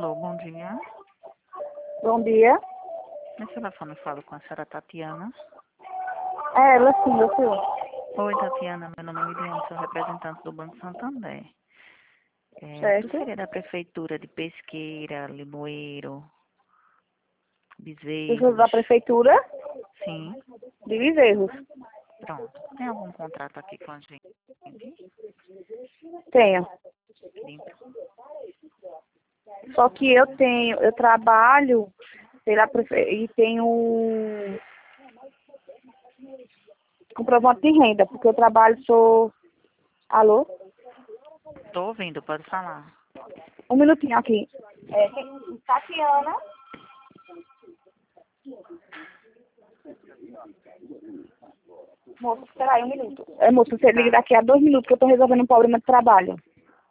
Alô, bom dia. Bom dia. Nesse telefone eu falo com a senhora Tatiana. É, ela sim, eu sou. Oi, Tatiana, meu nome é Miriam, sou representante do Banco Santander. Tu Certo. seria da Prefeitura de Pesqueira, Limoeiro, Eu sou Bezerros? da prefeitura Sim, de Bezerros. pronto. Tem algum contrato aqui com a gente? Tenho. Limpo. Só que eu trabalho pela e tenho um comprovante de renda, porque eu trabalho, sou. Alô? Tô ouvindo, pode falar. Um minutinho aqui. Tatiana. Moço, espera aí um minuto. Moço, você liga Tá. daqui a 2 minutos que eu tô resolvendo um problema de trabalho.